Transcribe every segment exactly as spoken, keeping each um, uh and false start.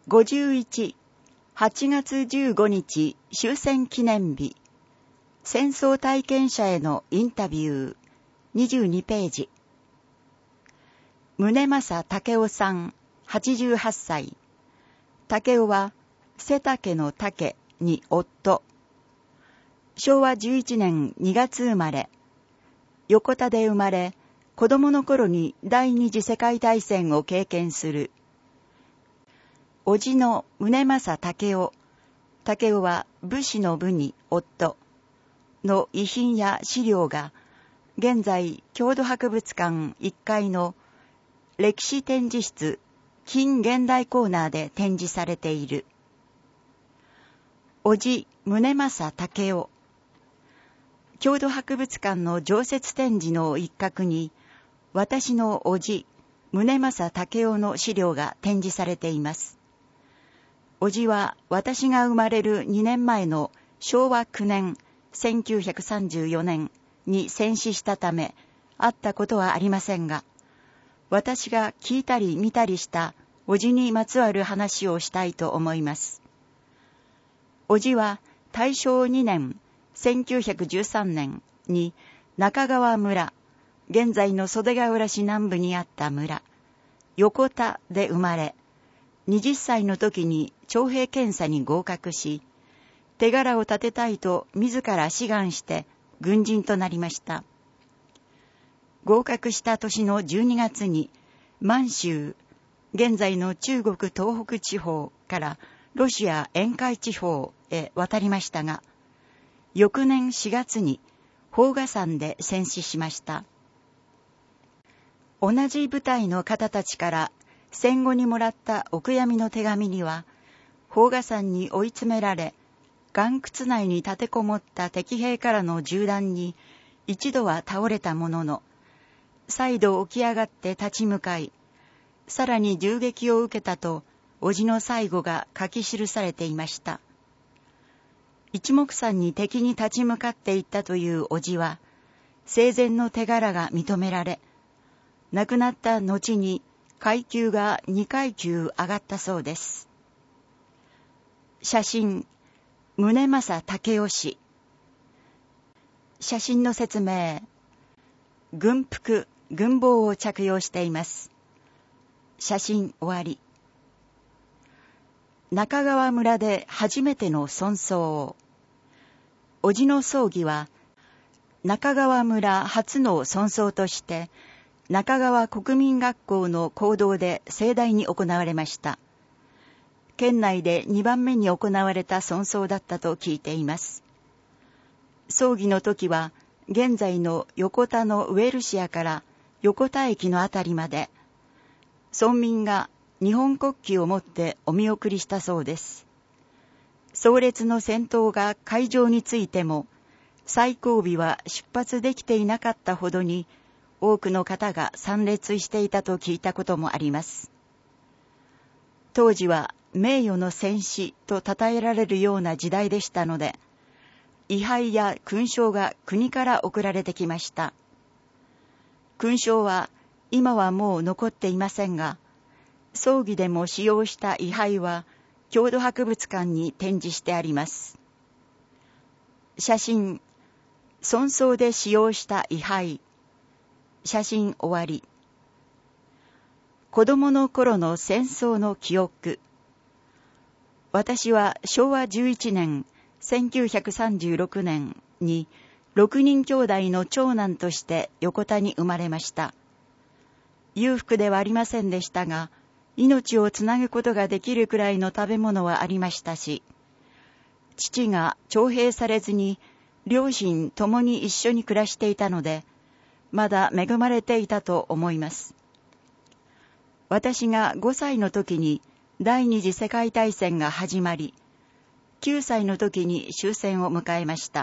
ごじゅういち、はちがつじゅうごにち終戦記念日、戦争体験者へのインタビュー、にじゅうにページ。宗正武雄さん、はちじゅうはっさい。武雄は、背丈の竹に夫。しょうわじゅういちねんにがつ生まれ。横田で生まれ、子供の頃に第二次世界大戦を経験する。叔父の宗正武雄。武雄は武士の部に夫の遺品や資料が、現在郷土博物館いっかいの歴史展示室近現代コーナーで展示されている。叔父宗正武雄。郷土博物館の常設展示の一角に、私の叔父宗正武雄の資料が展示されています。叔父は私が生まれるにねんまえのしょうわきゅうねん、せんきゅうひゃくさんじゅうよねんに戦死したため、会ったことはありませんが、私が聞いたり見たりした叔父にまつわる話をしたいと思います。叔父は大正にねん、せんきゅうひゃくじゅうさんねんに中川村、現在の袖ヶ浦市南部にあった村、横田で生まれ、はたちの時に徴兵検査に合格し、手柄を立てたいと自ら志願して軍人となりました。合格した年のじゅうにがつに満州、現在の中国東北地方からロシア沿海地方へ渡りましたが、翌年しがつに宝賀山で戦死しました。同じ部隊の方たちから戦後にもらったお悔やみの手紙には、宝賀山に追い詰められ、岩窟内に立てこもった敵兵からの銃弾に一度は倒れたものの、再度起き上がって立ち向かい、さらに銃撃を受けたと、叔父の最後が書き記されていました。一目散に敵に立ち向かっていったという叔父は、生前の手柄が認められ、亡くなった後に階級がにかいきゅう上がったそうです。写真、宗正武雄氏。写真の説明。軍服、軍帽を着用しています。写真終わり。中川村で初めての村葬。叔父の葬儀は、中川村初の村葬として、中川国民学校の講堂で盛大に行われました。県内でにばんめに行われた村葬だったと聞いています。葬儀の時は、現在の横田のウェルシアから横田駅のあたりまで、村民が日本国旗を持ってお見送りしたそうです。葬列の先頭が会場についても、最後尾は出発できていなかったほどに、多くの方が参列していたと聞いたこともあります。当時は名誉の戦士と称えられるような時代でしたので、位牌や勲章が国から贈られてきました。勲章は今はもう残っていませんが、葬儀でも使用した位牌は郷土博物館に展示してあります。写真、村葬で使用した位牌。写真終わり。子供の頃の戦争の記憶。私はしょうわじゅういちねん、せんきゅうひゃくさんじゅうろくねんにろくにん兄弟の長男として横田に生まれました。裕福ではありませんでしたが、命をつなぐことができるくらいの食べ物はありましたし、父が徴兵されずに両親ともに一緒に暮らしていたので、まだ恵まれていたと思います。私がごさいの時に第二次世界大戦が始まり、きゅうさいの時に終戦を迎えました。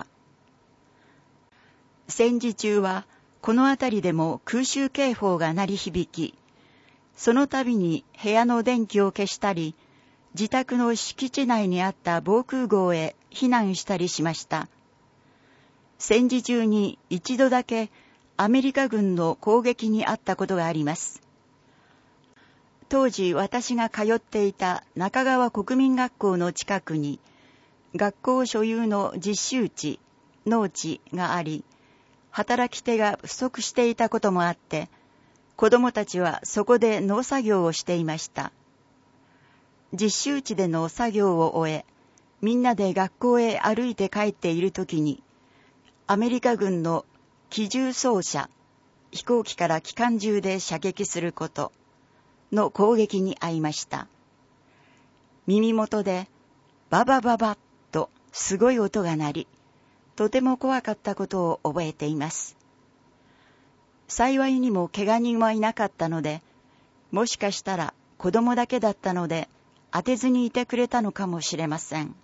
戦時中はこの辺りでも空襲警報が鳴り響き、その度に部屋の電気を消したり、自宅の敷地内にあった防空壕へ避難したりしました。戦時中に一度だけアメリカ軍の攻撃にあったことがあります。 当時私が通っていた中川国民学校の近くに学校所有の実習地、農地があり、働き手が不足していたこともあって、子供たちはそこで農作業をしていました。実習地での作業を終え、みんなで学校へ歩いて帰っているときに、アメリカ軍の機銃掃射、飛行機から機関銃で射撃することの攻撃に遭いました。耳元でババババッとすごい音が鳴り、とても怖かったことを覚えています。幸いにも怪我人はいなかったので、もしかしたら子供だけだったので当てずにいてくれたのかもしれません。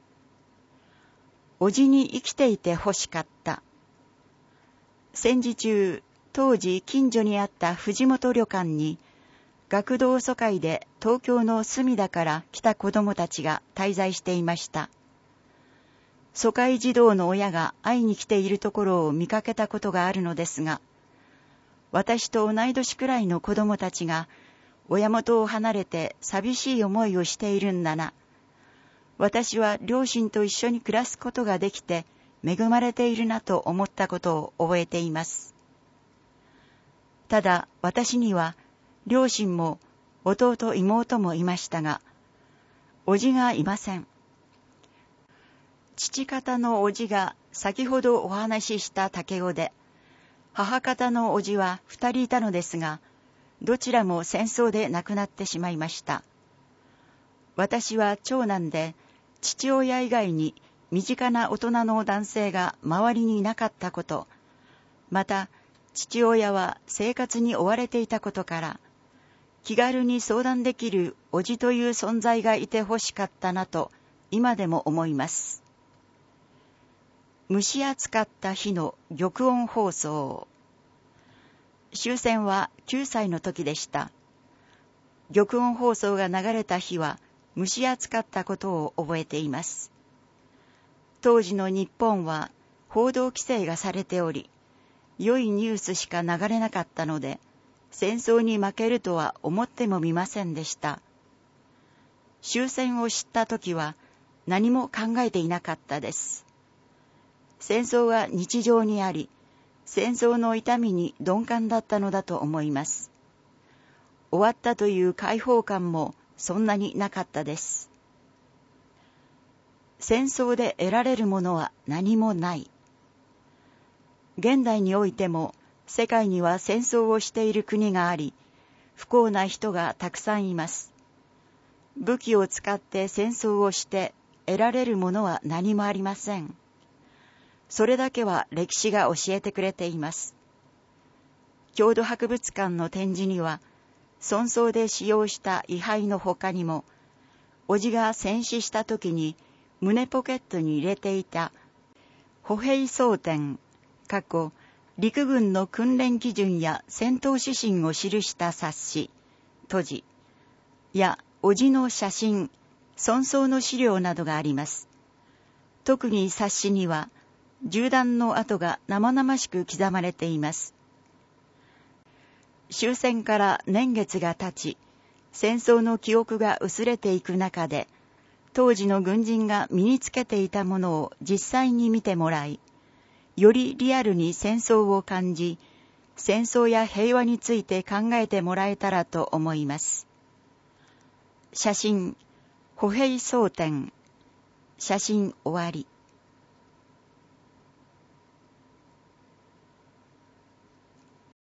おじに生きていて欲しかった。戦時中、当時近所にあった藤本旅館に、学童疎開で東京の隅田から来た子供たちが滞在していました。疎開児童の親が会いに来ているところを見かけたことがあるのですが、私と同い年くらいの子供たちが親元を離れて寂しい思いをしているんだな。私は両親と一緒に暮らすことができて恵まれているなと思ったことを覚えています。ただ私には両親も弟妹もいましたが、おじがいません。父方のおじが先ほどお話しした武雄で、母方のおじは二人いたのですが、どちらも戦争で亡くなってしまいました。私は長男で、父親以外に身近な大人の男性が周りにいなかったこと、また父親は生活に追われていたことから、気軽に相談できるおじという存在がいてほしかったなと今でも思います。蒸し暑かった日の玉音放送。終戦はきゅうさいの時でした。玉音放送が流れた日は蒸し暑かったことを覚えています。当時の日本は報道規制がされており、良いニュースしか流れなかったので、戦争に負けるとは思ってもみませんでした。終戦を知った時は何も考えていなかったです。戦争は日常にあり、戦争の痛みに鈍感だったのだと思います。終わったという解放感もそんなになかったです。戦争で得られるものは何もない。現代においても世界には戦争をしている国があり、不幸な人がたくさんいます。武器を使って戦争をして得られるものは何もありません。それだけは歴史が教えてくれています。郷土博物館の展示には、戦争で使用した位牌の他にも、おじが戦死した時に胸ポケットに入れていた歩兵装填、過去陸軍の訓練基準や戦闘指針を記した冊子、とじやおじの写真、損傷の資料などがあります。特に冊子には銃弾の跡が生々しく刻まれています。終戦から年月が経ち、戦争の記憶が薄れていく中で、当時の軍人が身につけていたものを実際に見てもらい、よりリアルに戦争を感じ、戦争や平和について考えてもらえたらと思います。写真、歩兵装填、写真終わり。